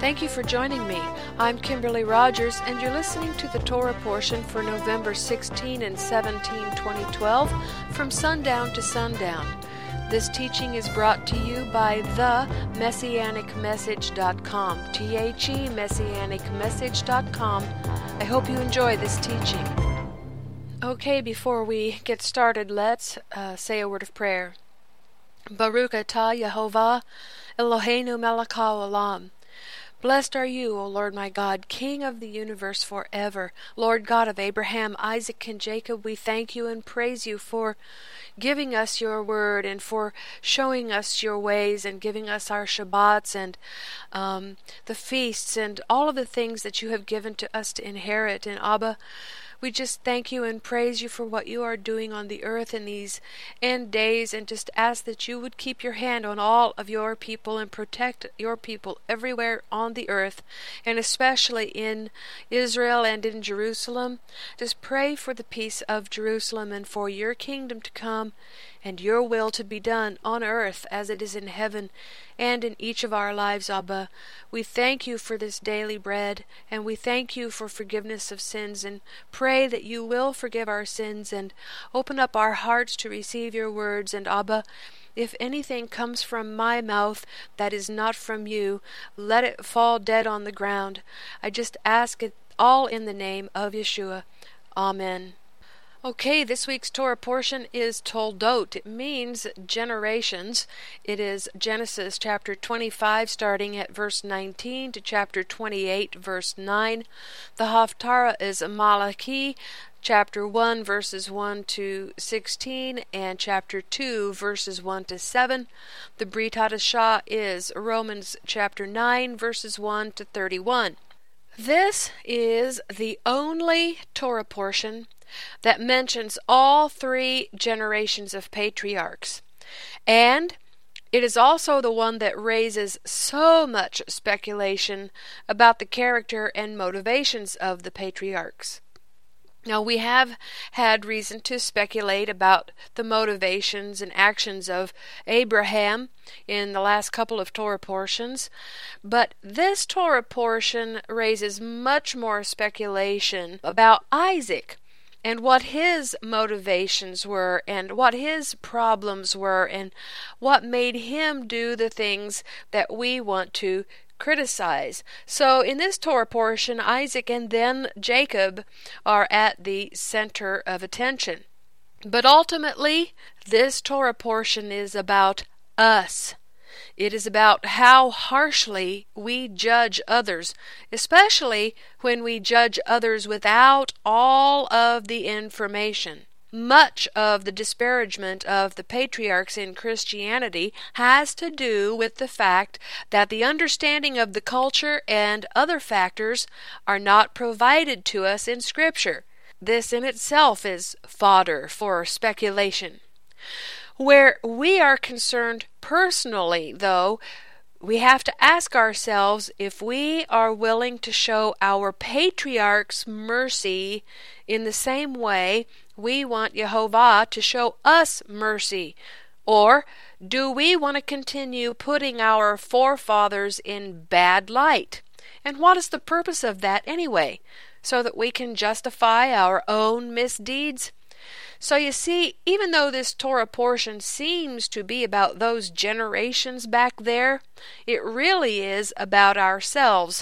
Thank you for joining me. I'm Kimberly Rogers, and you're listening to the Torah portion for November 16 and 17, 2012, from sundown to sundown. This teaching is brought to you by themessianicmessage.com, themessianicmessage.com. I hope you enjoy this teaching. Okay, before we get started, let's say a word of prayer. Baruch atah Yehovah Eloheinu melech haolam. Blessed are you, O Lord my God, King of the universe forever. Lord God of Abraham, Isaac, and Jacob, we thank you and praise you for giving us your word and for showing us your ways and giving us our Shabbats and the feasts and all of the things that you have given to us to inherit. And Abba, we just thank you and praise you for what you are doing on the earth in these end days, and just ask that you would keep your hand on all of your people and protect your people everywhere on the earth, and especially in Israel and in Jerusalem. Just pray for the peace of Jerusalem and for your kingdom to come and your will to be done on earth as it is in heaven and in each of our lives, Abba. We thank you for this daily bread, and we thank you for forgiveness of sins, and pray that you will forgive our sins and open up our hearts to receive your words. And Abba, if anything comes from my mouth that is not from you, let it fall dead on the ground. I just ask it all in the name of Yeshua. Amen. Okay, this week's Torah portion is Toldot. It means generations. It is Genesis chapter 25, starting at verse 19 to chapter 28, verse 9. The Haftarah is Malachi, chapter 1, verses 1 to 16, and chapter 2, verses 1 to 7. The Brit Hadashah is Romans chapter 9, verses 1 to 31. This is the only Torah portion that mentions all three generations of patriarchs. And it is also the one that raises so much speculation about the character and motivations of the patriarchs. Now, we have had reason to speculate about the motivations and actions of Abraham in the last couple of Torah portions, but this Torah portion raises much more speculation about Isaac and what his motivations were, and what his problems were, and what made him do the things that we want to criticize. So in this Torah portion, Isaac and then Jacob are at the center of attention. But ultimately, this Torah portion is about us. It is about how harshly we judge others, especially when we judge others without all of the information. Much of the disparagement of the patriarchs in Christianity has to do with the fact that the understanding of the culture and other factors are not provided to us in Scripture. This in itself is fodder for speculation. Where we are concerned personally, though, we have to ask ourselves if we are willing to show our patriarchs mercy in the same way we want Yehovah to show us mercy. Or do we want to continue putting our forefathers in bad light? And what is the purpose of that anyway? So that we can justify our own misdeeds? So you see, even though this Torah portion seems to be about those generations back there, it really is about ourselves.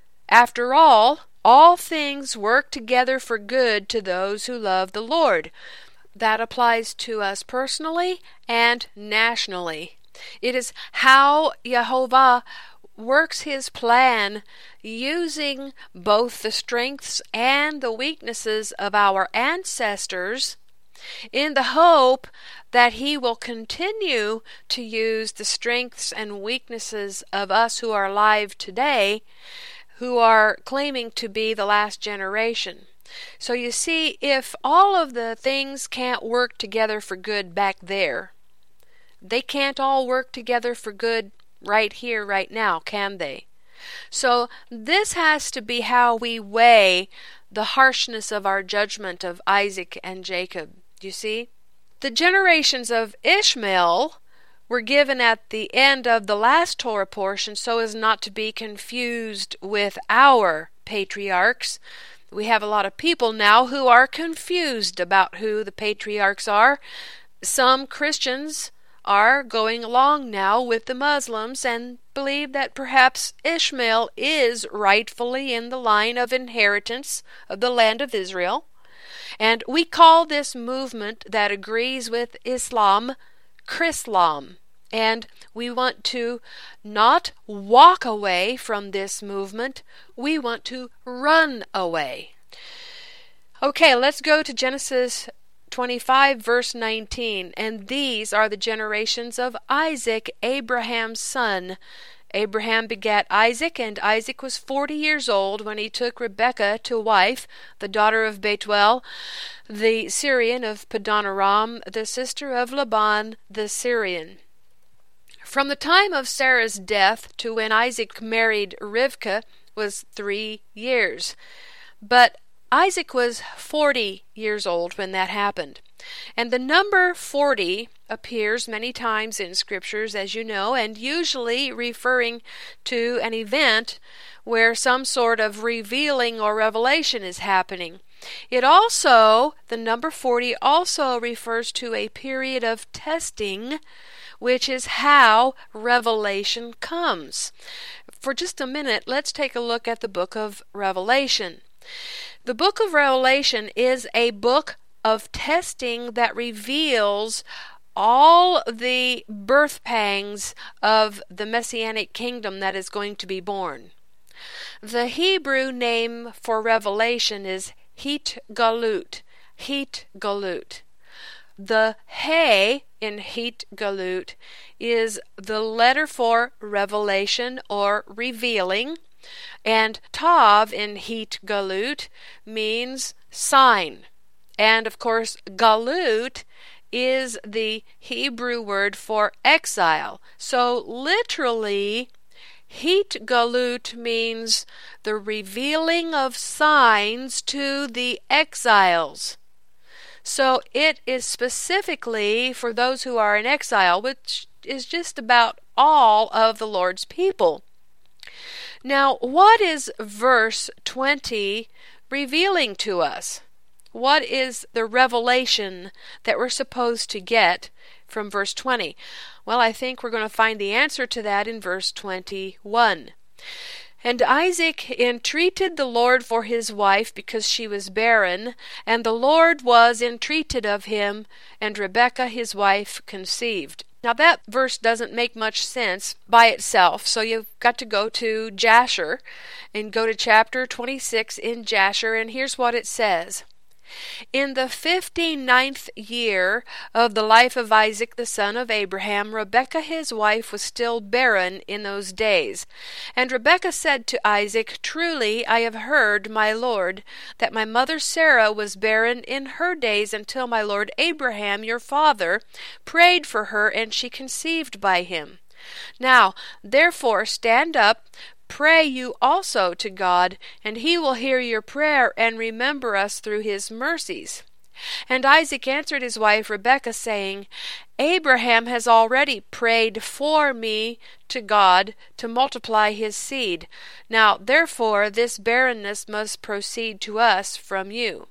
After all things work together for good to those who love the Lord. That applies to us personally and nationally. It is how Yehovah works his plan using both the strengths and the weaknesses of our ancestors, in the hope that he will continue to use the strengths and weaknesses of us who are alive today, who are claiming to be the last generation. So you see, if all of the things can't work together for good back there, they can't all work together for good right here, right now, can they? So this has to be how we weigh the harshness of our judgment of Isaac and Jacob. You see? The generations of Ishmael were given at the end of the last Torah portion so as not to be confused with our patriarchs. We have a lot of people now who are confused about who the patriarchs are. Some Christians are going along now with the Muslims and believe that perhaps Ishmael is rightfully in the line of inheritance of the land of Israel. And we call this movement that agrees with Islam Chrislam. And we want to not walk away from this movement. We want to run away. Okay, let's go to Genesis 25, verse 19. And these are the generations of Isaac, Abraham's son. Abraham begat Isaac, and Isaac was 40 years old when he took Rebekah to wife, the daughter of Bethuel, the Syrian of Padanaram, the sister of Laban the Syrian. From the time of Sarah's death to when Isaac married Rivkah was 3 years. But Isaac was 40 years old when that happened. And the number 40 appears many times in scriptures, as you know, and usually referring to an event where some sort of revealing or revelation is happening. It also, the number 40 also refers to a period of testing, which is how revelation comes. For just a minute, let's take a look at the book of Revelation. The book of Revelation is a book of testing that reveals all the birth pangs of the Messianic kingdom that is going to be born. The Hebrew name for revelation is Hitgalut. Hitgalut. The He in Hitgalut is the letter for revelation or revealing, and Tav in Hitgalut means sign. And of course, Galut is the Hebrew word for exile. So literally, Hitgalut means the revealing of signs to the exiles. So it is specifically for those who are in exile, which is just about all of the Lord's people. Now, what is verse 20 revealing to us? What is the revelation that we're supposed to get from verse 20? Well, I think we're going to find the answer to that in verse 21. And Isaac entreated the Lord for his wife because she was barren, and the Lord was entreated of him, and Rebekah his wife conceived. Now that verse doesn't make much sense by itself, so you've got to go to Jasher and go to chapter 26 in Jasher, and here's what it says. In the 59th year of the life of Isaac the son of Abraham, Rebekah his wife was still barren in those days. And Rebekah said to Isaac, Truly I have heard, my lord, that my mother Sarah was barren in her days until my lord Abraham your father prayed for her, and she conceived by him. Now, therefore, stand up, pray you also to God, and he will hear your prayer and remember us through his mercies. And Isaac answered his wife Rebekah, saying, Abraham has already prayed for me to God to multiply his seed. Now therefore this barrenness must proceed to us from you.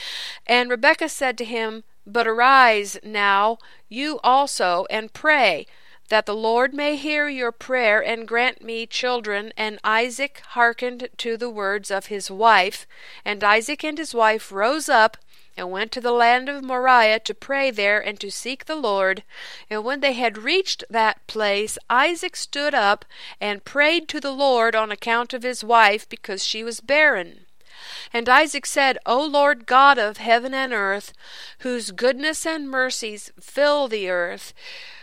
And Rebekah said to him, But arise now, you also, and pray, that the Lord may hear your prayer and grant me children. And Isaac hearkened to the words of his wife. And Isaac and his wife rose up and went to the land of Moriah to pray there and to seek the Lord. And when they had reached that place, Isaac stood up and prayed to the Lord on account of his wife, because she was barren. And Isaac said, O Lord God of heaven and earth, whose goodness and mercies fill the earth,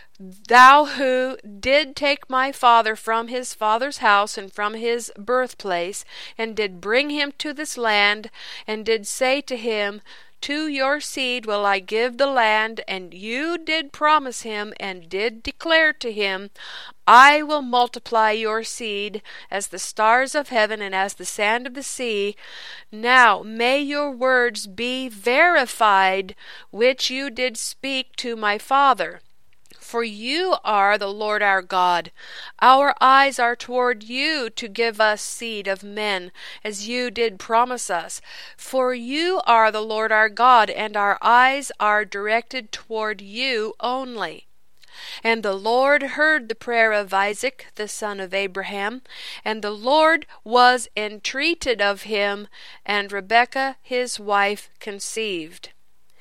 Thou who did take my father from his father's house and from his birthplace, and did bring him to this land, and did say to him, To your seed will I give the land, and you did promise him, and did declare to him, I will multiply your seed as the stars of heaven and as the sand of the sea. Now may your words be verified, which you did speak to my father. For you are the Lord our God. Our eyes are toward you to give us seed of men, as you did promise us. For you are the Lord our God, and our eyes are directed toward you only. And the Lord heard the prayer of Isaac, the son of Abraham, and the Lord was entreated of him, and Rebekah his wife conceived.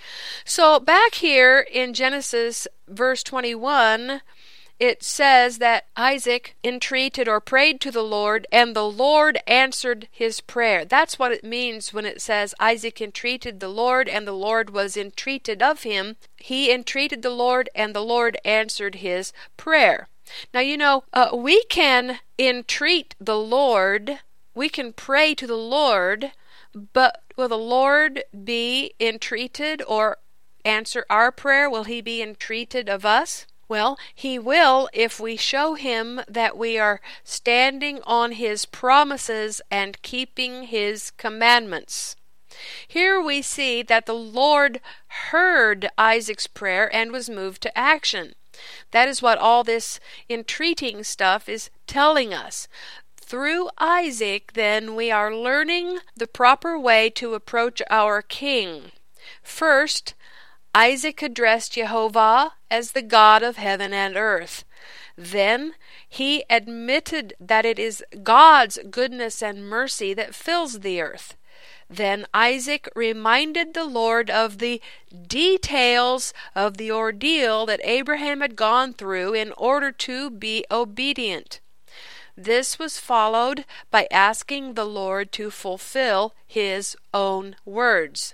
So back here in Genesis verse 21, it says that Isaac entreated or prayed to the Lord, and the Lord answered his prayer. That's what it means when it says Isaac entreated the Lord, and the Lord was entreated of him. He entreated the Lord, and the Lord answered his prayer. Now, we can entreat the Lord, we can pray to the Lord, but will the Lord be entreated or answer our prayer? Will he be entreated of us? Well, he will if we show him that we are standing on his promises and keeping his commandments. Here we see that the Lord heard Isaac's prayer and was moved to action. That is what all this entreating stuff is telling us. Through Isaac, then, we are learning the proper way to approach our king. First, Isaac addressed Jehovah as the God of heaven and earth. Then he admitted that it is God's goodness and mercy that fills the earth. Then Isaac reminded the Lord of the details of the ordeal that Abraham had gone through in order to be obedient. This was followed by asking the Lord to fulfill his own words.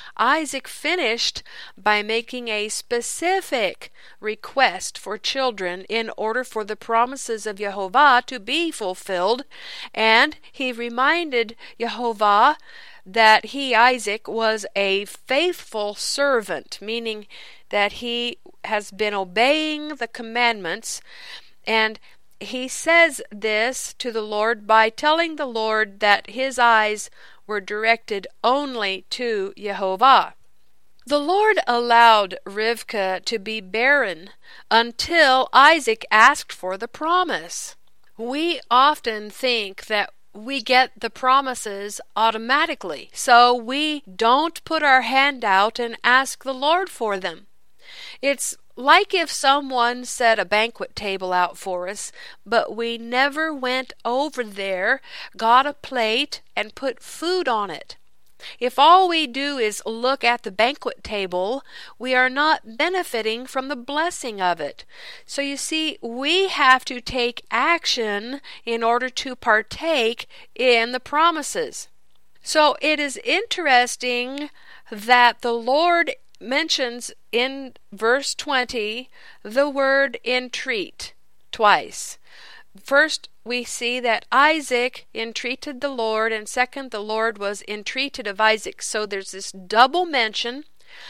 Isaac finished by making a specific request for children in order for the promises of Jehovah to be fulfilled, and he reminded Jehovah that he, Isaac, was a faithful servant, meaning that he has been obeying the commandments, and he says this to the Lord by telling the Lord that his eyes were directed only to Jehovah. The Lord allowed Rivkah to be barren until Isaac asked for the promise. We often think that we get the promises automatically, so we don't put our hand out and ask the Lord for them. It's like if someone set a banquet table out for us, but we never went over there, got a plate, and put food on it. If all we do is look at the banquet table, we are not benefiting from the blessing of it. So you see, we have to take action in order to partake in the promises. So it is interesting that the Lord mentions in verse 20 the word entreat twice. First, we see that Isaac entreated the Lord, and second, the Lord was entreated of Isaac. So there's this double mention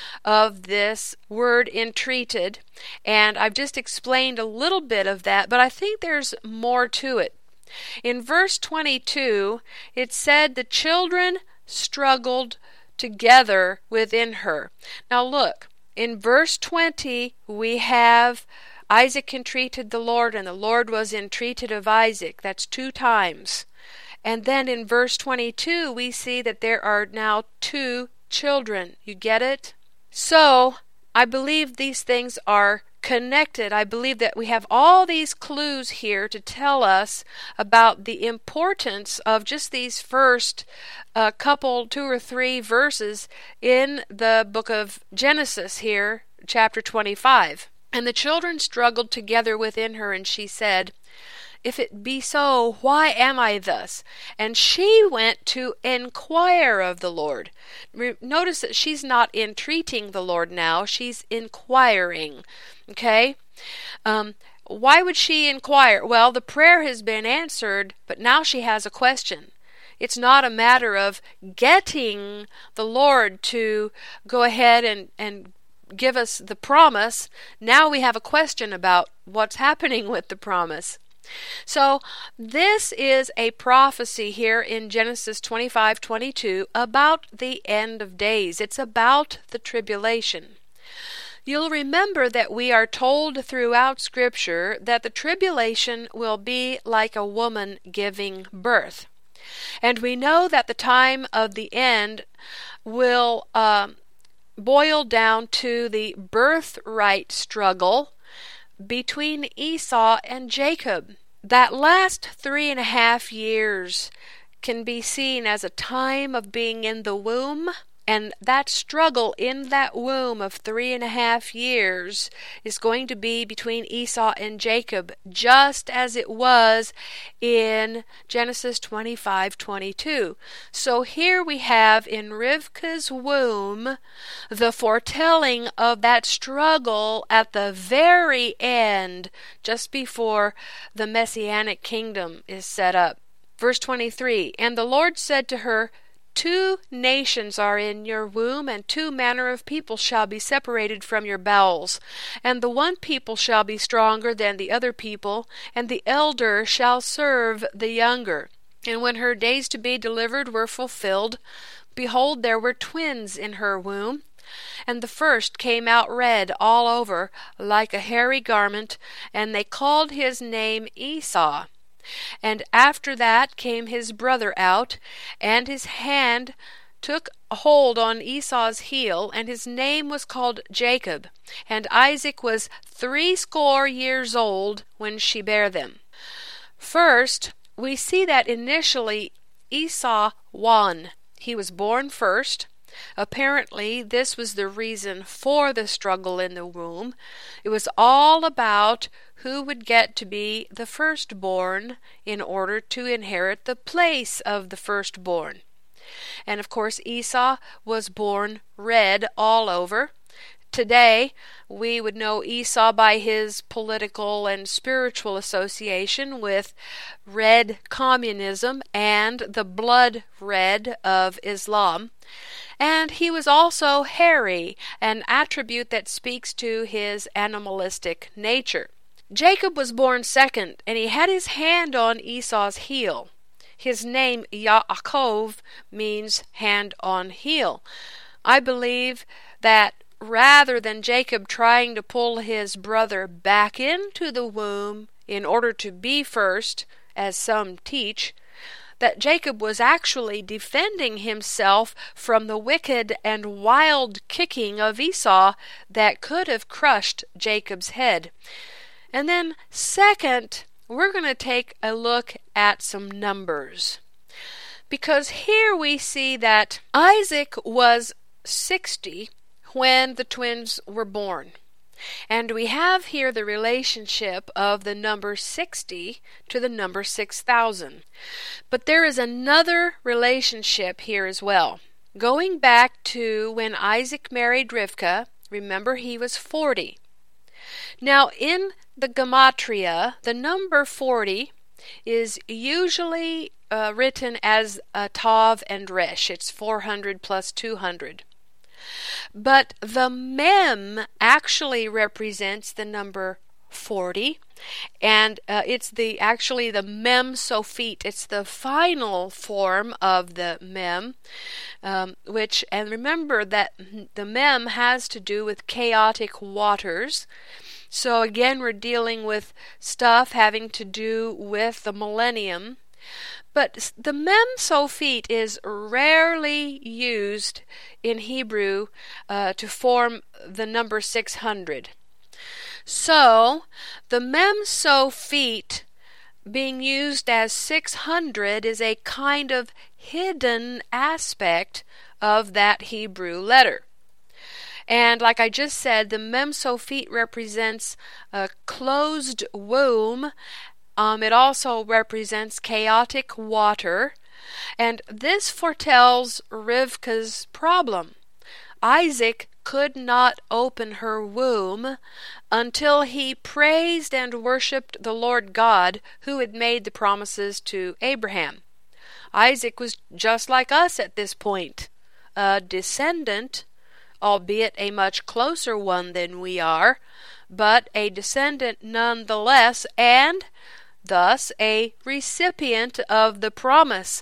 of this word entreated, and I've just explained a little bit of that, but I think there's more to it. In verse 22, it said the children struggled together within her. Now look, in verse 20 we have Isaac entreated the Lord, and the Lord was entreated of Isaac. That's 2 times. And then in verse 22 we see that there are now 2 children. You get it? So I believe these things are connected. I believe that we have all these clues here to tell us about the importance of just these first couple, 2 or 3 verses in the book of Genesis here, chapter 25. And the children struggled together within her, and she said, "If it be so, why am I thus?" And she went to inquire of the Lord. Notice that she's not entreating the Lord now, she's inquiring. Okay? Why would she inquire? Well, the prayer has been answered, but now she has a question. It's not a matter of getting the Lord to go ahead and give us the promise. Now we have a question about what's happening with the promise. So this is a prophecy here in Genesis 25:22 about the end of days. It's about the tribulation. You'll remember that we are told throughout Scripture that the tribulation will be like a woman giving birth. And we know that the time of the end will boil down to the birthright struggle between Esau and Jacob. That last 3.5 years can be seen as a time of being in the womb, and that struggle in that womb of 3.5 years is going to be between Esau and Jacob, just as it was in Genesis 25:22. So here we have in Rivka's womb the foretelling of that struggle at the very end, just before the Messianic kingdom is set up. Verse 23, "And the Lord said to her, 2 nations are in your womb, and 2 manner of people shall be separated from your bowels. And the one people shall be stronger than the other people, and the elder shall serve the younger. And when her days to be delivered were fulfilled, behold, there were twins in her womb. And the first came out red all over, like a hairy garment, and they called his name Esau. And after that came his brother out, and his hand took hold on Esau's heel, and his name was called Jacob. And Isaac was 80 years old when she bare them." First, we see that initially Esau won. He was born first. Apparently, this was the reason for the struggle in the womb. It was all about who would get to be the firstborn in order to inherit the place of the firstborn. And of course, Esau was born red all over. Today, we would know Esau by his political and spiritual association with red communism and the blood red of Islam. And he was also hairy, an attribute that speaks to his animalistic nature. Jacob was born second, and he had his hand on Esau's heel. His name, Yaakov, means hand on heel. I believe that rather than Jacob trying to pull his brother back into the womb in order to be first, as some teach, that Jacob was actually defending himself from the wicked and wild kicking of Esau that could have crushed Jacob's head. And then second, we're going to take a look at some numbers. Because here we see that Isaac was 60 when the twins were born. And we have here the relationship of the number 60 to the number 6,000. But there is another relationship here as well. Going back to when Isaac married Rivka, remember he was 40. Now in the Gematria, the number 40 is usually written as Tav and Resh. It's 400 plus 200. But the mem actually represents the number 40, and it's actually the mem sophit. It's the final form of the mem, and remember that the mem has to do with chaotic waters. So again, we're dealing with stuff having to do with the millennium. But the mem sophit is rarely used in Hebrew to form the number 600. So the mem sophit being used as 600 is a kind of hidden aspect of that Hebrew letter. And like I just said, the mem sophit represents a closed womb. It also represents chaotic water, and this foretells Rivka's problem. Isaac could not open her womb until he praised and worshipped the Lord God who had made the promises to Abraham. Isaac was just like us at this point, a descendant, albeit a much closer one than we are, but a descendant nonetheless, and thus a recipient of the promise.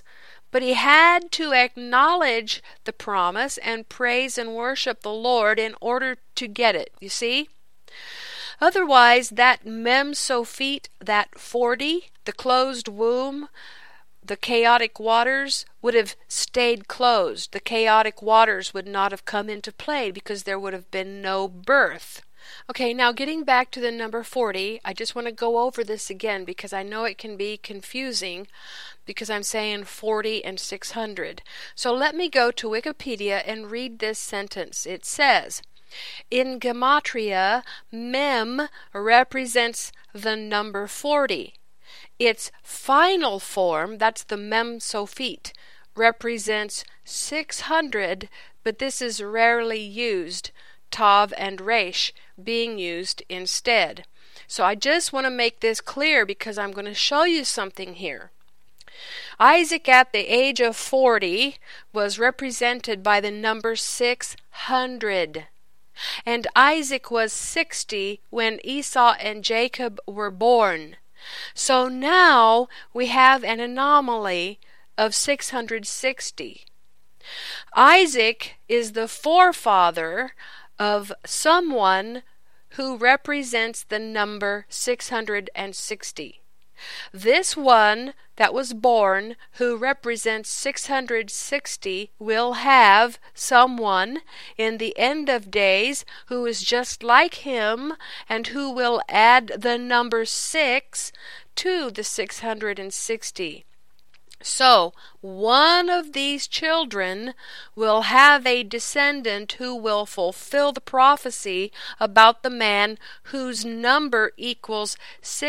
But he had to acknowledge the promise and praise and worship the Lord in order to get it, you see? Otherwise, that Mem Sophit, that 40, the closed womb, the chaotic waters would have stayed closed. The chaotic waters would not have come into play because there would have been no birth. Okay, now getting back to the number 40, I just want to go over this again because I know it can be confusing because I'm saying 40 and 600. So let me go to Wikipedia and read this sentence. It says, in Gematria, Mem represents the number 40. Its final form, that's the Mem Sophit, represents 600, but this is rarely used, Tav and Resh being used instead. So I just want to make this clear because I'm going to show you something here. Isaac at the age of 40 was represented by the number 600. And Isaac was 60 when Esau and Jacob were born. So now we have an anomaly of 660. Isaac is the forefather of someone who represents the number 660. This one that was born who represents 660 will have someone in the end of days who is just like him and who will add the number 6 to the 660. So, one of these children will have a descendant who will fulfill the prophecy about the man whose number equals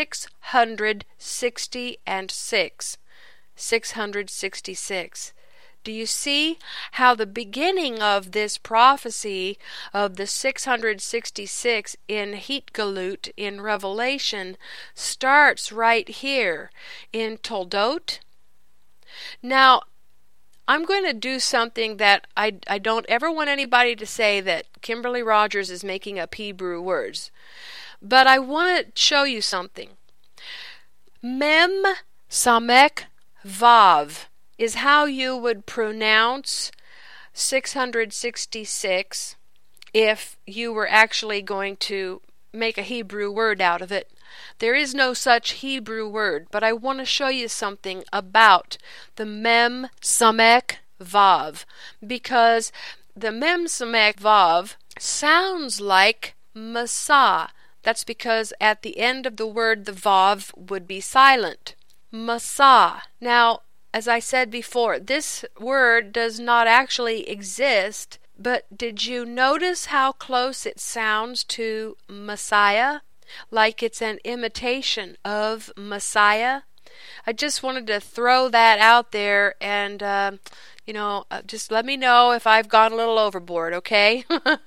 666. 666. Do you see how the beginning of this prophecy of the 666 in Hitgalut in Revelation starts right here in Toldot? Now, I'm going to do something that I don't ever want anybody to say that Kimberly Rogers is making up Hebrew words. But I want to show you something. Mem Samek Vav is how you would pronounce 666 if you were actually going to make a Hebrew word out of it. There is no such Hebrew word, but I want to show you something about the Mem Samek Vav, because the Mem Samek Vav sounds like Masa. That's because at the end of the word the Vav would be silent. Masa. Now, as I said before, this word does not actually exist, but did you notice how close it sounds to Messiah? Like it's an imitation of Messiah. I just wanted to throw that out there and, just let me know if I've gone a little overboard, okay?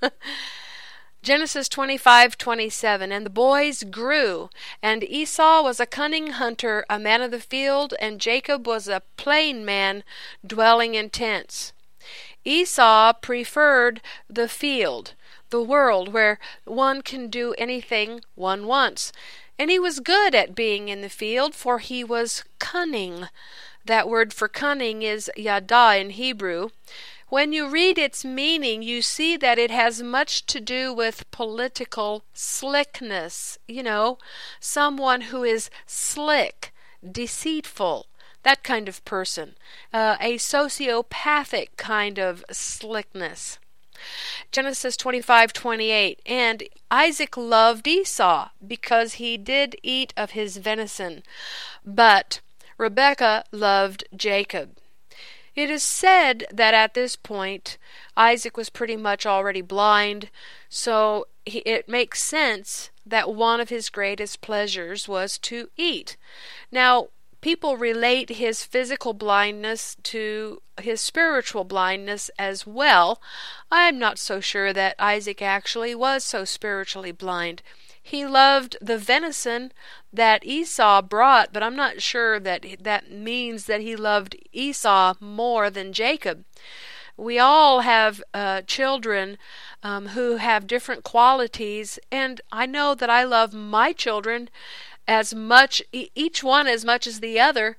Genesis 25:27, and the boys grew, and Esau was a cunning hunter, a man of the field, and Jacob was a plain man, dwelling in tents. Esau preferred the field, the world where one can do anything one wants. And he was good at being in the field, for he was cunning. That word for cunning is yada in Hebrew. When you read its meaning, you see that it has much to do with political slickness. Someone who is slick, deceitful, that kind of person. A sociopathic kind of slickness. Genesis 25:28, and Isaac loved Esau because he did eat of his venison, but Rebekah loved Jacob. It is said that at this point Isaac was pretty much already blind, so it makes sense that one of his greatest pleasures was to eat. Now, people relate his physical blindness to his spiritual blindness as well. I'm not so sure that Isaac actually was so spiritually blind. He loved the venison that Esau brought, but I'm not sure that that means that he loved Esau more than Jacob. We all have children who have different qualities, and I know that I love my children as much, each one as much as the other,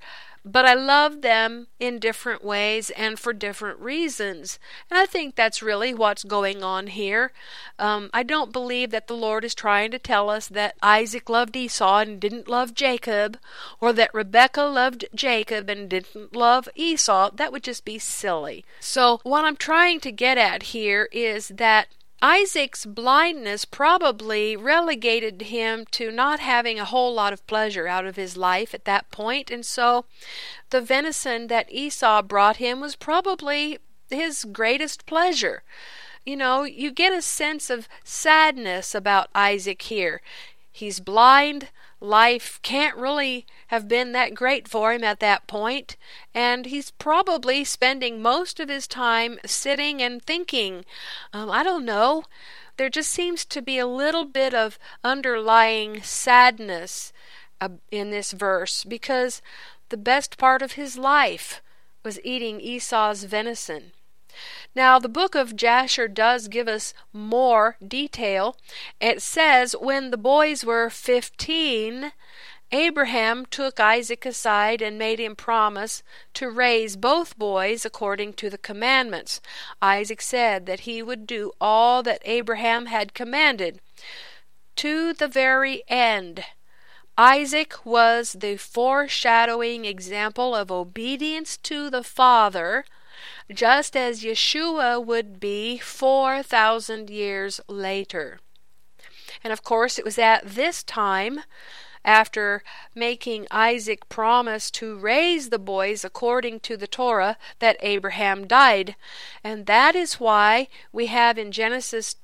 but I love them in different ways and for different reasons. And I think that's really what's going on here. I don't believe that the Lord is trying to tell us that Isaac loved Esau and didn't love Jacob, or that Rebekah loved Jacob and didn't love Esau. That would just be silly. So what I'm trying to get at here is that Isaac's blindness probably relegated him to not having a whole lot of pleasure out of his life at that point, and so the venison that Esau brought him was probably his greatest pleasure. You know, you get a sense of sadness about Isaac here. He's blind. Life can't really have been that great for him at that point, and he's probably spending most of his time sitting and thinking. I don't know. There just seems to be a little bit of underlying sadness in this verse, because the best part of his life was eating Esau's venison. Now, the book of Jasher does give us more detail. It says, when the boys were 15, Abraham took Isaac aside and made him promise to raise both boys according to the commandments. Isaac said that he would do all that Abraham had commanded, to the very end. Isaac was the foreshadowing example of obedience to the Father, just as Yeshua would be 4,000 years later. And of course, it was at this time, after making Isaac promise to raise the boys according to the Torah, that Abraham died. And that is why we have in Genesis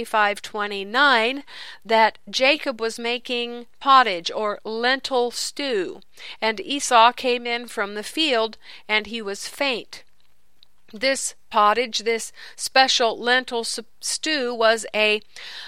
25:29 that Jacob was making pottage or lentil stew, and Esau came in from the field, and he was faint. This pottage, this special lentil stew, was a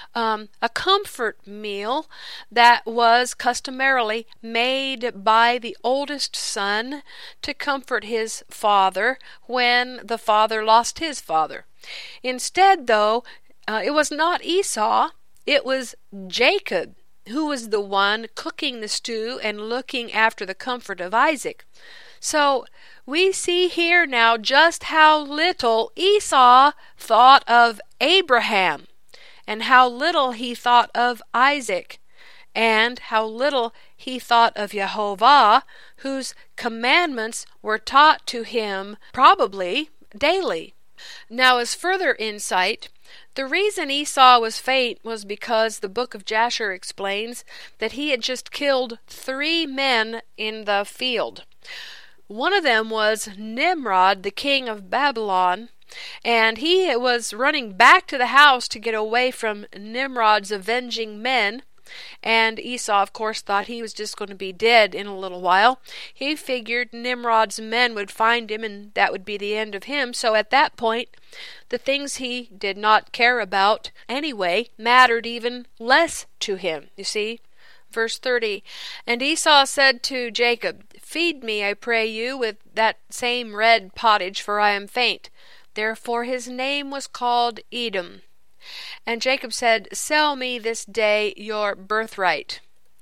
comfort meal that was customarily made by the oldest son to comfort his father when the father lost his father. Instead, though, it was not Esau, it was Jacob who was the one cooking the stew and looking after the comfort of Isaac. So we see here now just how little Esau thought of Abraham, and how little he thought of Isaac, and how little he thought of Jehovah, whose commandments were taught to him probably daily. Now, as further insight, the reason Esau was faint was because the book of Jasher explains that he had just killed 3 men in the field. One of them was Nimrod, the king of Babylon, and he was running back to the house to get away from Nimrod's avenging men. And Esau, of course, thought he was just going to be dead in a little while. He figured Nimrod's men would find him, and that would be the end of him. So at that point, the things he did not care about anyway mattered even less to him, you see. Verse 30, and Esau said to Jacob, feed me, I pray you, with that same red pottage, for I am faint. Therefore his name was called Edom. And Jacob said, sell me this day your birthright.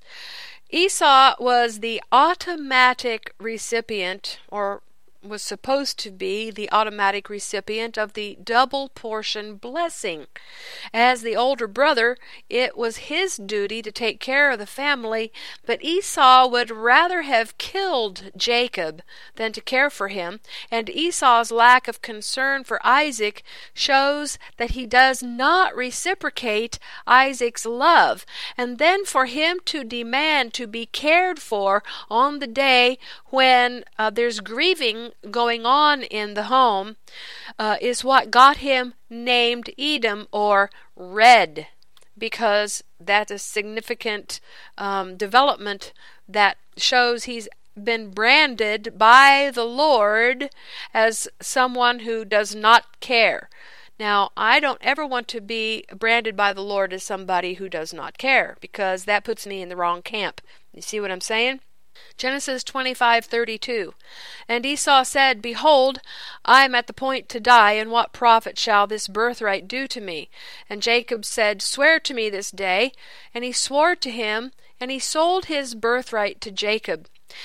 Esau was the automatic recipient, or was supposed to be the automatic recipient of the double portion blessing. As the older brother, it was his duty to take care of the family, but Esau would rather have killed Jacob than to care for him, and Esau's lack of concern for Isaac shows that he does not reciprocate Isaac's love. And then for him to demand to be cared for on the day when there's grieving going on in the home is what got him named Edom, or red, because that's a significant development that shows he's been branded by the Lord as someone who does not care. Now, I don't ever want to be branded by the Lord as somebody who does not care, because that puts me in the wrong camp. You see what I'm saying? Genesis 25:32. And Esau said, behold, I am at the point to die, and what profit shall this birthright do to me? And Jacob said, swear to me this day. And he swore to him, and he sold his birthright to Jacob.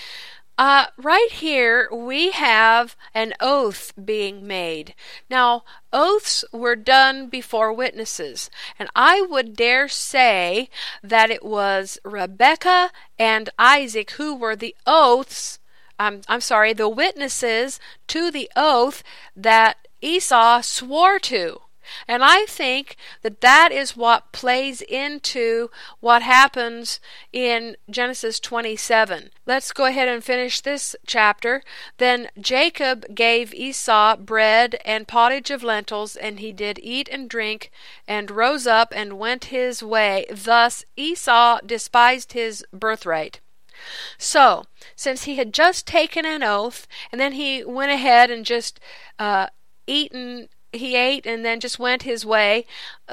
Right here we have an oath being made. Now, oaths were done before witnesses, and I would dare say that it was Rebekah and Isaac who were the oaths. The witnesses to the oath that Esau swore to. And I think that that is what plays into what happens in Genesis 27. Let's go ahead and finish this chapter. Then Jacob gave Esau bread and pottage of lentils, and he did eat and drink, and rose up and went his way. Thus Esau despised his birthright. So, since he had just taken an oath, and then he went ahead and just he ate and then just went his way,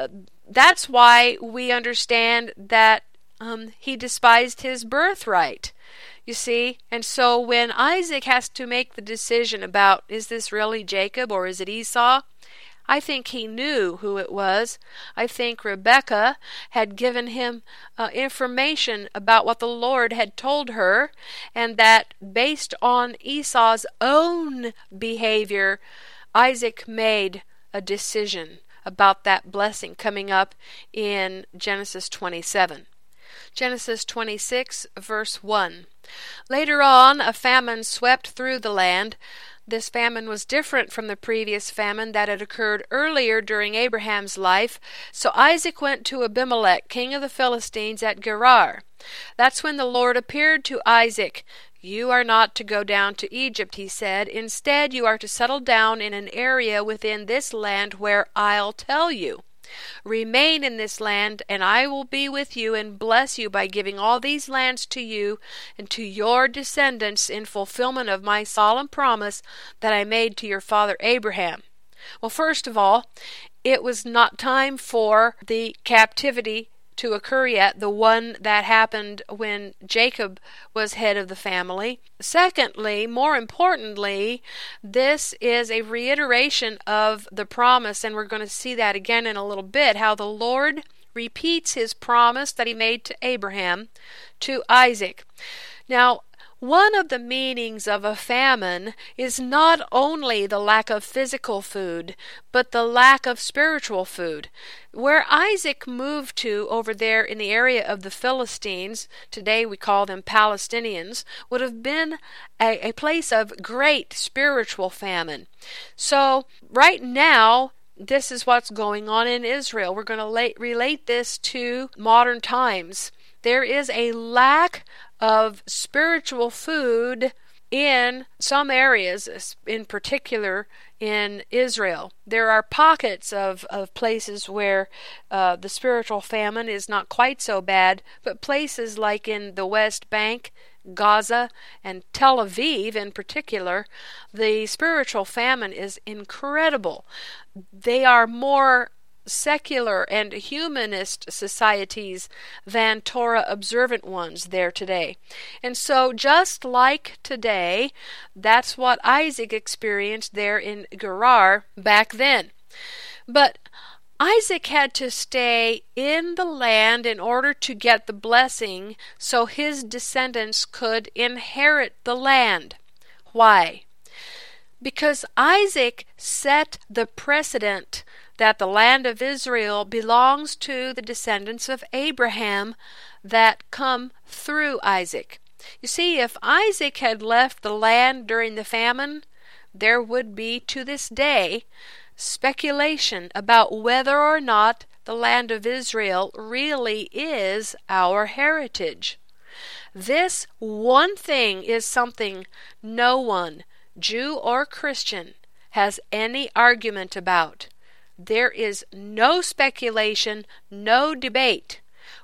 that's why we understand that he despised his birthright. You see? And so when Isaac has to make the decision about, is this really Jacob or is it Esau? I think he knew who it was. I think Rebekah had given him information about what the Lord had told her, and that based on Esau's own behavior, Isaac made a decision about that blessing coming up in Genesis 27. Genesis 26, verse 1. Later on, a famine swept through the land. This famine was different from the previous famine that had occurred earlier during Abraham's life. So Isaac went to Abimelech, king of the Philistines, at Gerar. That's when the Lord appeared to Isaac. "You are not to go down to Egypt," he said. "Instead, you are to settle down in an area within this land where I'll tell you. Remain in this land, and I will be with you and bless you by giving all these lands to you and to your descendants in fulfillment of my solemn promise that I made to your father Abraham." Well, first of all, it was not time for the captivity to occur yet, the one that happened when Jacob was head of the family. Secondly, more importantly, this is a reiteration of the promise, and we're going to see that again in a little bit, how the Lord repeats his promise that he made to Abraham to Isaac. Now, one of the meanings of a famine is not only the lack of physical food, but the lack of spiritual food. Where Isaac moved to over there in the area of the Philistines, today we call them Palestinians, would have been a place of great spiritual famine. So right now, this is what's going on in Israel. We're going to relate this to modern times. There is a lack of spiritual food in some areas, in particular in Israel. There are pockets of places where the spiritual famine is not quite so bad, but places like in the West Bank, Gaza, and Tel Aviv in particular, the spiritual famine is incredible. They are more secular and humanist societies than Torah observant ones there today. And so just like today, that's what Isaac experienced there in Gerar back then. But Isaac had to stay in the land in order to get the blessing so his descendants could inherit the land. Why? Because Isaac set the precedent that the land of Israel belongs to the descendants of Abraham that come through Isaac. You see, if Isaac had left the land during the famine, there would be, to this day, speculation about whether or not the land of Israel really is our heritage. This one thing is something no one, Jew or Christian, has any argument about. There is no speculation, no debate.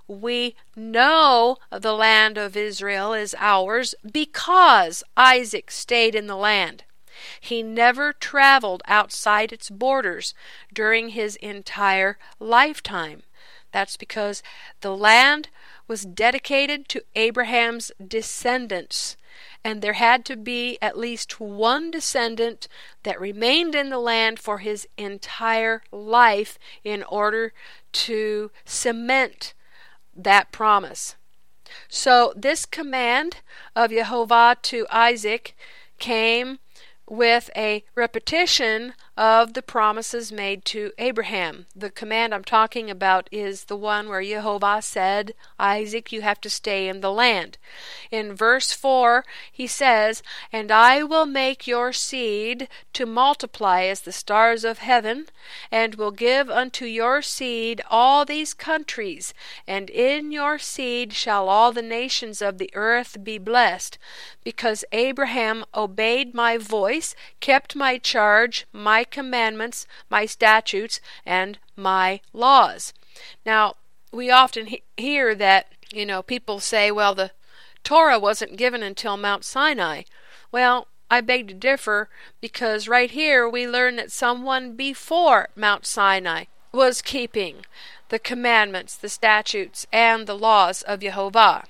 We know the land of Israel is ours because Isaac stayed in the land. He never traveled outside its borders during his entire lifetime. That's because the land was dedicated to Abraham's descendants, and there had to be at least one descendant that remained in the land for his entire life in order to cement that promise. So this command of Jehovah to Isaac came with a repetition of the promises made to Abraham. The command I'm talking about is the one where Jehovah said, Isaac, you have to stay in the land. In verse 4, he says, "And I will make your seed to multiply as the stars of heaven, and will give unto your seed all these countries, and in your seed shall all the nations of the earth be blessed, because Abraham obeyed my voice, kept my charge, my commandments, my statutes, and my laws." Now, we often hear that, people say, well, the Torah wasn't given until Mount Sinai. Well, I beg to differ, because right here we learn that someone before Mount Sinai was keeping the commandments, the statutes, and the laws of Jehovah.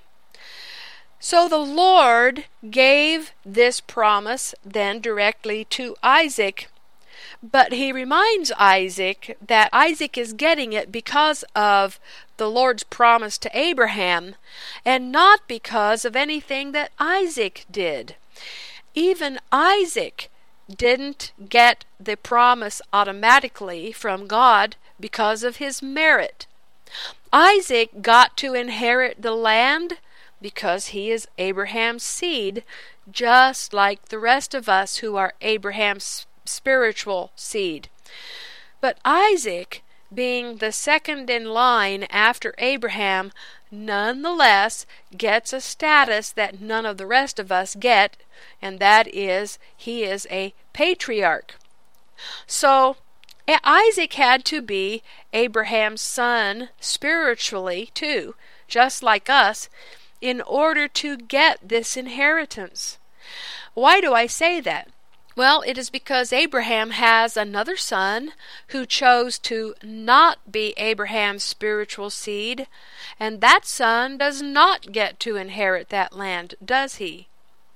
So the Lord gave this promise then directly to Isaac, but he reminds Isaac that Isaac is getting it because of the Lord's promise to Abraham, and not because of anything that Isaac did. Even Isaac didn't get the promise automatically from God because of his merit. Isaac got to inherit the land because he is Abraham's seed, just like the rest of us who are Abraham's spiritual seed. But Isaac, being the second in line after Abraham, nonetheless gets a status that none of the rest of us get, and that is, he is a patriarch. So Isaac had to be Abraham's son spiritually too, just like us, in order to get this inheritance. Why do I say that? Well, it is because Abraham has another son who chose to not be Abraham's spiritual seed, and that son does not get to inherit that land, does he?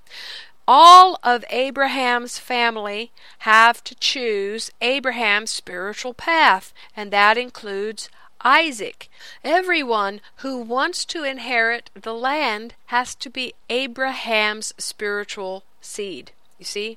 All of Abraham's family have to choose Abraham's spiritual path, and that includes Isaac. Everyone who wants to inherit the land has to be Abraham's spiritual seed. You see?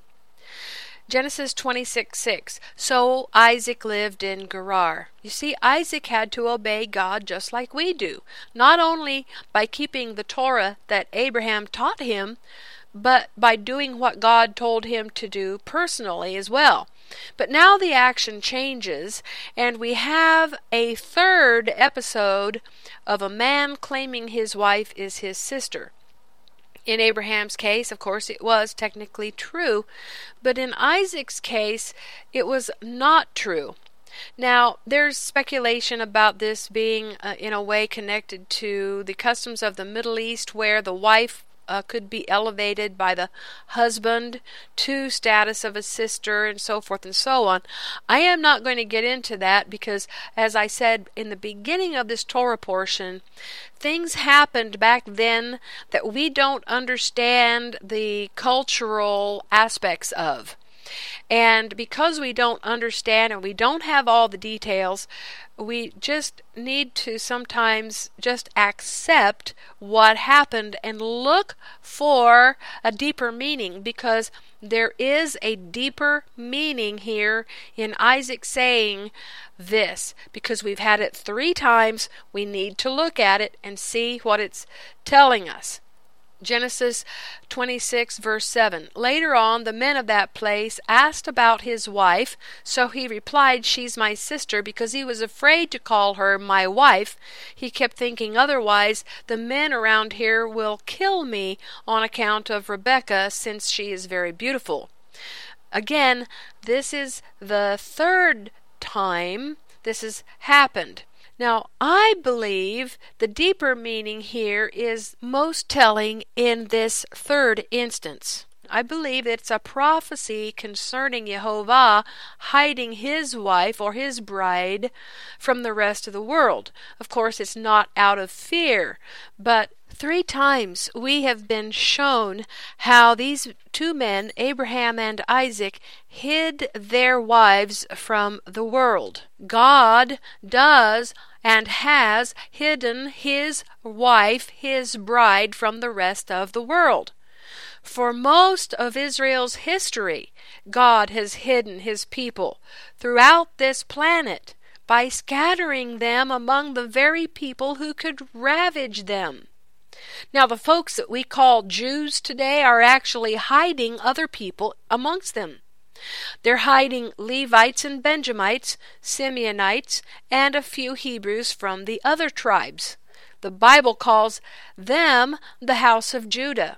Genesis 26:6. So Isaac lived in Gerar. You see, Isaac had to obey God just like we do, not only by keeping the Torah that Abraham taught him, but by doing what God told him to do personally as well. But now the action changes, and we have a third episode of a man claiming his wife is his sister. In Abraham's case, of course, it was technically true, but in Isaac's case, it was not true. Now, there's speculation about this being in a way connected to the customs of the Middle East, where the wife could be elevated by the husband to status of a sister, and so forth and so on. I am not going to get into that because, as I said in the beginning of this Torah portion, things happened back then that we don't understand the cultural aspects of. And because we don't understand and we don't have all the details, we just need to sometimes just accept what happened and look for a deeper meaning, because there is a deeper meaning here in Isaac saying this. Because we've had it 3 times, we need to look at it and see what it's telling us. Genesis 26 verse 7. Later on, the men of that place asked about his wife, so he replied, "She's my sister," because he was afraid to call her my wife. He kept thinking, otherwise the men around here will kill me on account of Rebekah, since she is very beautiful. Again, this is the 3rd time this has happened. Now, I believe the deeper meaning here is most telling in this 3rd instance. I believe it's a prophecy concerning Jehovah hiding his wife or his bride from the rest of the world. Of course, it's not out of fear, but 3 times we have been shown how these 2 men, Abraham and Isaac, hid their wives from the world. God does and has hidden his wife, his bride, from the rest of the world. For most of Israel's history, God has hidden his people throughout this planet by scattering them among the very people who could ravage them. Now, the folks that we call Jews today are actually hiding other people amongst them. They're hiding Levites and Benjamites, Simeonites, and a few Hebrews from the other tribes. The Bible calls them the house of Judah.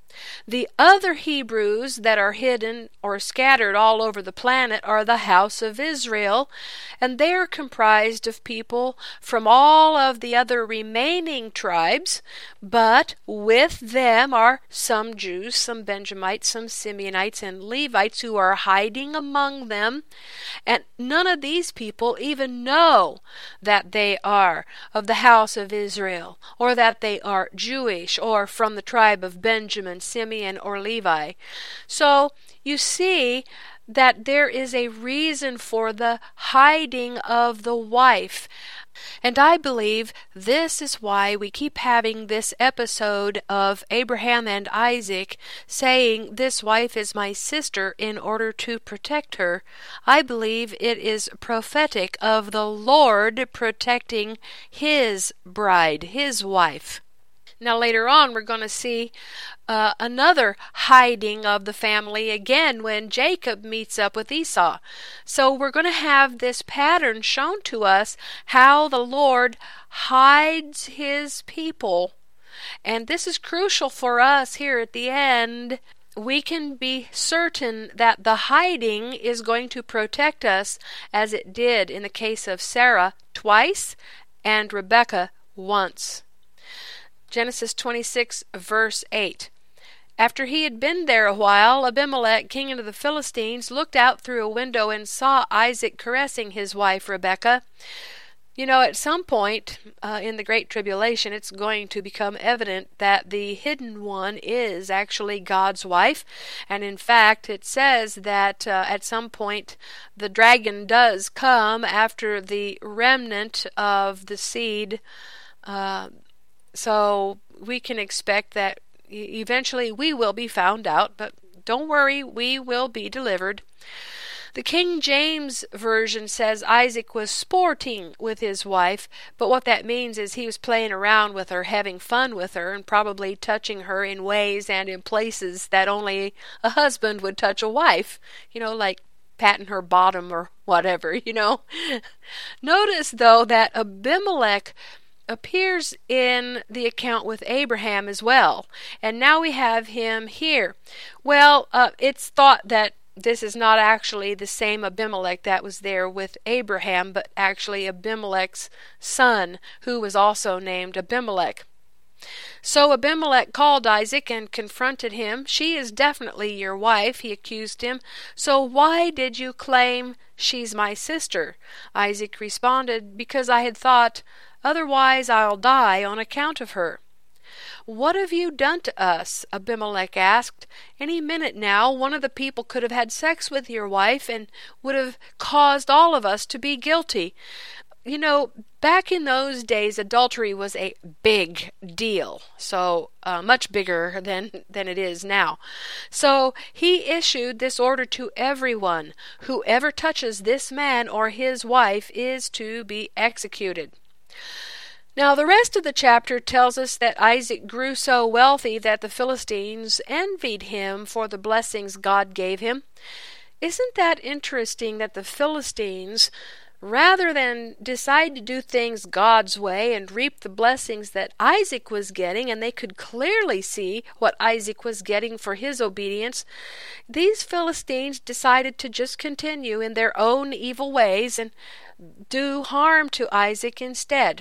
The other Hebrews that are hidden or scattered all over the planet are the house of Israel, and they are comprised of people from all of the other remaining tribes, but with them are some Jews, some Benjamites, some Simeonites, and Levites who are hiding among them, and none of these people even know that they are of the house of Israel, or that they are Jewish, or from the tribe of Benjamin, Simeon, or Levi. So you see that there is a reason for the hiding of the wife. And I believe this is why we keep having this episode of Abraham and Isaac saying, "This wife is my sister," in order to protect her. I believe it is prophetic of the Lord protecting his bride, his wife. Now later on we're going to see another hiding of the family again when Jacob meets up with Esau. So we're going to have this pattern shown to us how the Lord hides his people. And this is crucial for us here at the end. We can be certain that the hiding is going to protect us, as it did in the case of Sarah twice and Rebekah once. Genesis 26, verse 8. After he had been there a while, Abimelech, king of the Philistines, looked out through a window and saw Isaac caressing his wife Rebekah. You know, at some point in the Great Tribulation, it's going to become evident that the hidden one is actually God's wife. And in fact, it says that at some point the dragon does come after the remnant of the seed. So we can expect that eventually we will be found out, but don't worry, we will be delivered. The King James Version says Isaac was sporting with his wife, but what that means is he was playing around with her, having fun with her, and probably touching her in ways and in places that only a husband would touch a wife, like patting her bottom or whatever, Notice, though, that Abimelech appears in the account with Abraham as well, and now we have him here. Well, it's thought that this is not actually the same Abimelech that was there with Abraham, but actually Abimelech's son, who was also named Abimelech. So Abimelech called Isaac and confronted him. "She is definitely your wife," he accused him. "So why did you claim she's my sister?" Isaac responded, "Because I had thought, otherwise I'll die on account of her." "What have you done to us?" Abimelech asked. "Any minute now, one of the people could have had sex with your wife and would have caused all of us to be guilty." Back in those days, adultery was a big deal, so much bigger than it is now. So he issued this order to everyone: whoever touches this man or his wife is to be executed. Now, the rest of the chapter tells us that Isaac grew so wealthy that the Philistines envied him for the blessings God gave him. Isn't that interesting that the Philistines, rather than decide to do things God's way and reap the blessings that Isaac was getting, and they could clearly see what Isaac was getting for his obedience, these Philistines decided to just continue in their own evil ways and do harm to Isaac instead.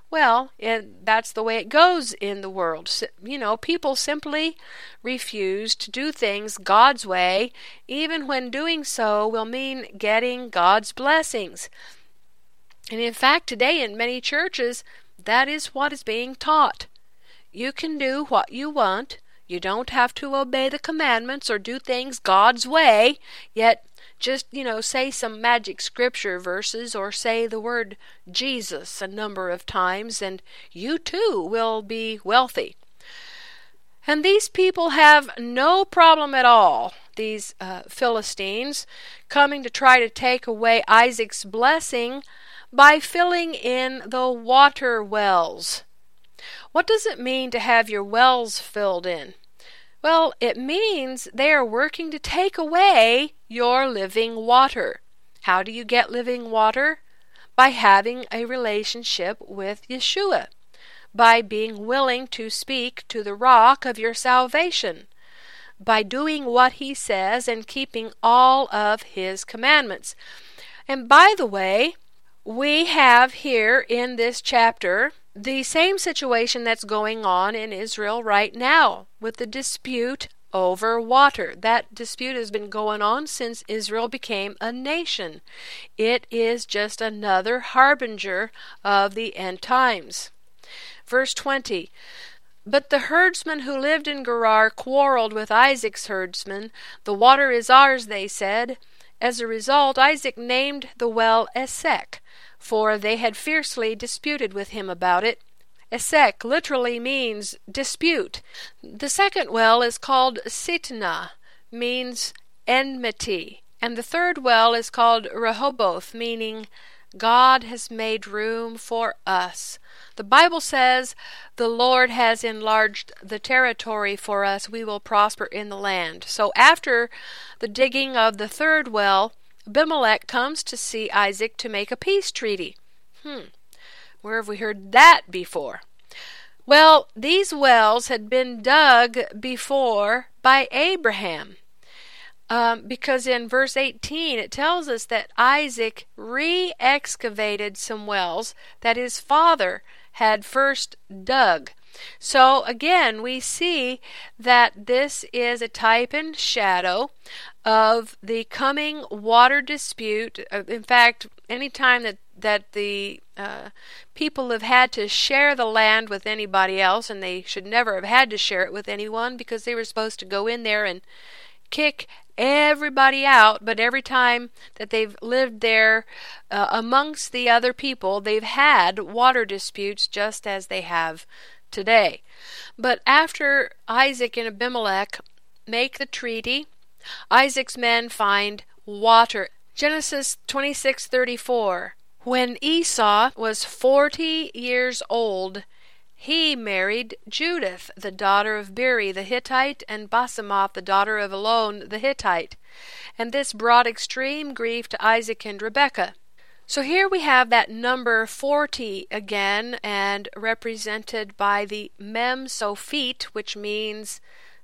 Well, that's the way it goes in the world. People simply refuse to do things God's way, even when doing so will mean getting God's blessings. And in fact, today in many churches, that is what is being taught. You can do what you want. You don't have to obey the commandments or do things God's way, yet just, say some magic scripture verses or say the word Jesus a number of times and you too will be wealthy. And these people have no problem at all, these Philistines, coming to try to take away Isaac's blessing by filling in the water wells. What does it mean to have your wells filled in? Well, it means they are working to take away your living water. How do you get living water? By having a relationship with Yeshua, by being willing to speak to the rock of your salvation, by doing what he says and keeping all of his commandments. And by the way, we have here in this chapter the same situation that's going on in Israel right now with the dispute over water. That dispute has been going on since Israel became a nation. It is just another harbinger of the end times. Verse 20, But the herdsmen who lived in Gerar quarreled with Isaac's herdsmen. The water is ours, they said. As a result, Isaac named the well Esek, for they had fiercely disputed with him about it. Esek literally means dispute. The second well is called Sitnah, means enmity. And the third well is called Rehoboth, meaning God has made room for us. The Bible says the Lord has enlarged the territory for us. We will prosper in the land. So after the digging of the third well, Abimelech comes to see Isaac to make a peace treaty. Where have we heard that before? Well, these wells had been dug before by Abraham. Because in verse 18 it tells us that Isaac re-excavated some wells that his father had first dug. So again, we see that this is a type and shadow of the coming water dispute. In fact, any time that the people have had to share the land with anybody else, and they should never have had to share it with anyone because they were supposed to go in there and kick everybody out, but every time that they've lived there amongst the other people, they've had water disputes just as they have today. But after Isaac and Abimelech make the treaty, Isaac's men find water. Genesis 26:34. When Esau was 40 years old, he married Judith, the daughter of Beri the Hittite, and Basemath, the daughter of Elon the Hittite. And this brought extreme grief to Isaac and Rebekah. So here we have that number 40 again, and represented by the Mem Sophit, which means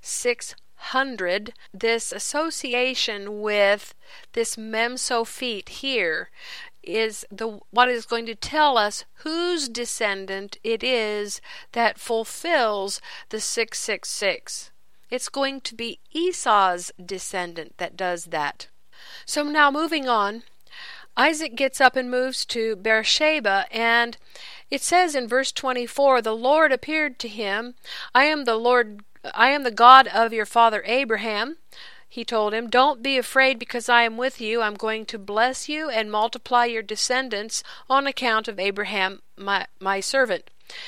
600. This association with this Mem Sophit here is what is going to tell us whose descendant it is that fulfills the 666. It's going to be Esau's descendant that does that. So now moving on, Isaac gets up and moves to Beersheba, and it says in verse 24, the Lord appeared to him. I am the God of your father Abraham. He told him, don't be afraid because I am with you. I'm going to bless you and multiply your descendants on account of Abraham, my servant.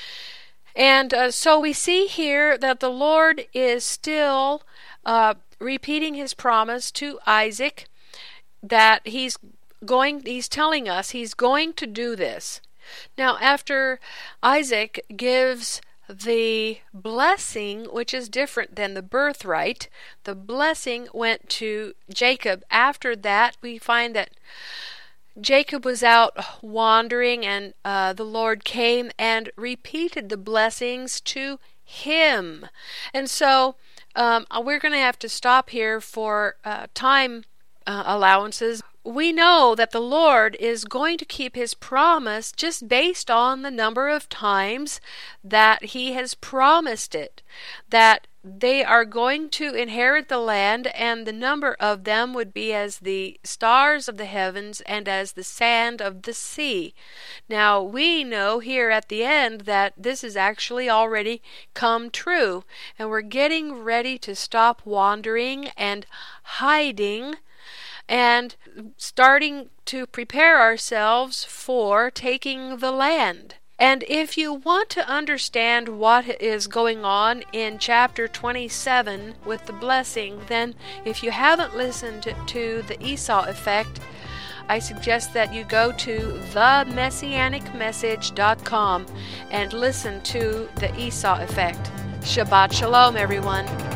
And so we see here that the Lord is still repeating his promise to Isaac that he's telling us he's going to do this. Now, after Isaac gives the blessing, which is different than the birthright, the blessing went to Jacob. After that, we find that Jacob was out wandering, and the Lord came and repeated the blessings to him. And so we're going to have to stop here for time allowances. we know that the Lord is going to keep his promise just based on the number of times that he has promised it, that they are going to inherit the land, and the number of them would be as the stars of the heavens and as the sand of the sea. Now, we know here at the end that this is actually already come true, and we're getting ready to stop wandering and hiding and starting to prepare ourselves for taking the land. And if you want to understand what is going on in chapter 27 with the blessing, then if you haven't listened to the Esau effect, I suggest that you go to themessianicmessage.com and listen to the Esau effect. Shabbat Shalom, everyone.